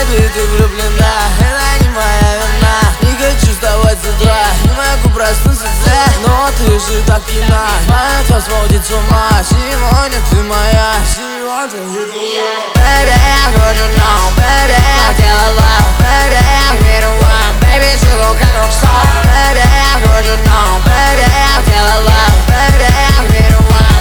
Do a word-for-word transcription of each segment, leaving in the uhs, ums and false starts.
Baby, ты влюблена, это не моя вина. Не хочу вставать с утра, не могу проснуться, но ты же так пьяна, моя тебя сводит с ума. Сегодня ты моя, сегодня ты моя. Baby, I want you know, baby, I tell love, baby, I get one, baby, живу как рок-стар. Baby, I want you know, baby, I tell love, baby, I get one.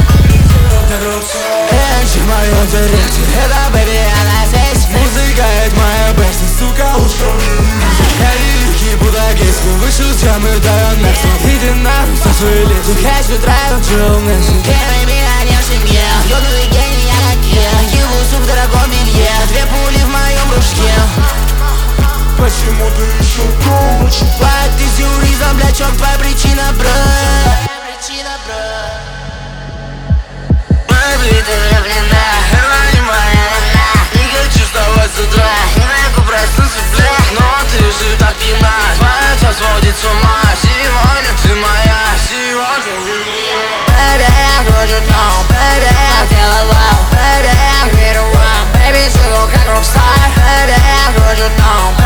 Энчи в моем директе, это baby, она здесь. Музыка это моя бэшня, сука, я великий будагейст, вышел с ямы, дает место. Иди нахуй со своей лети, catch me driving through Mexico. Первый меня не в семье, ёбаный гений я как я. Ебу суп в дорогом белье, две пули в моем ружье. Почему ты еще тут? Под дезюризом, бля, чем твоя причина, брат? Baby, ты влюблена, это не моя вина. Не хочу вставать с утра, не могу проснуться, бля, но ты же так пьяна, твоя тебя сводит с ума. Сегодня ты моя, сегодня ты моя. Baby, I want you know, baby, I tell love, baby, I get one, baby, живу как рок-стар. Baby, I want you know,